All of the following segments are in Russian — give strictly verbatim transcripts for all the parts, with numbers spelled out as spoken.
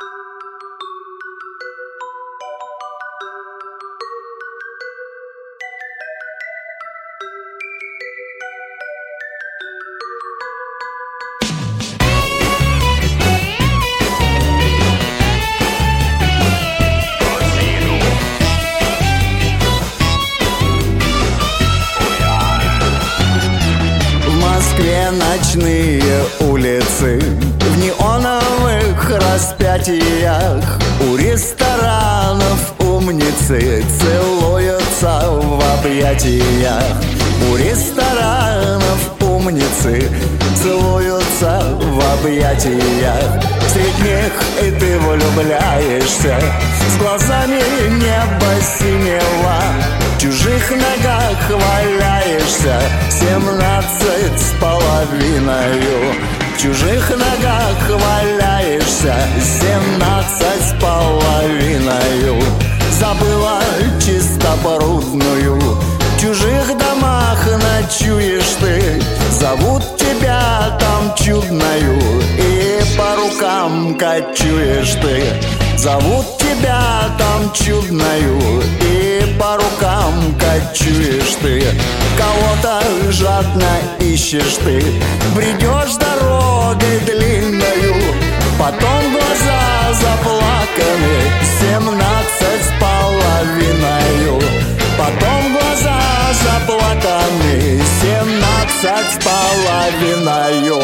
Ночные улицы в неоновых распятиях, у ресторанов умницы целуются в объятиях. У ресторанов умницы целуются в объятиях. Среди них и ты влюбляешься с глазами неба синего. В чужих ногах валяешься семнадцать с половиною. В чужих ногах валяешься семнадцать с половиною. Забыла чистопорудную, в чужих домах ночуешь ты. Зовут тебя там чудною, и по рукам кочуешь ты. Зовут тебя там чудною, и по рукам кочуешь ты. Кого-то жадно ищешь ты, бредешь дорогой длинною. Потом глаза заплаканы, семнадцать с половиною. Потом глаза заплаканы, семнадцать с половиною.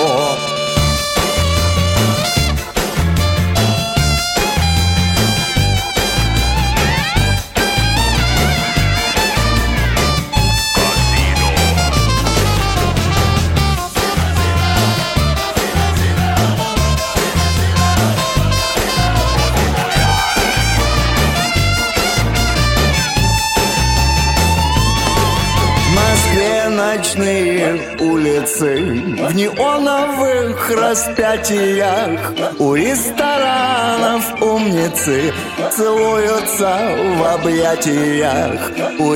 Ночные улицы в неоновых распятиях, у ресторанов умницы целуются в объятиях. У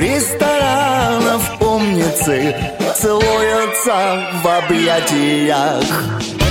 ресторанов умницы целуются в объятиях.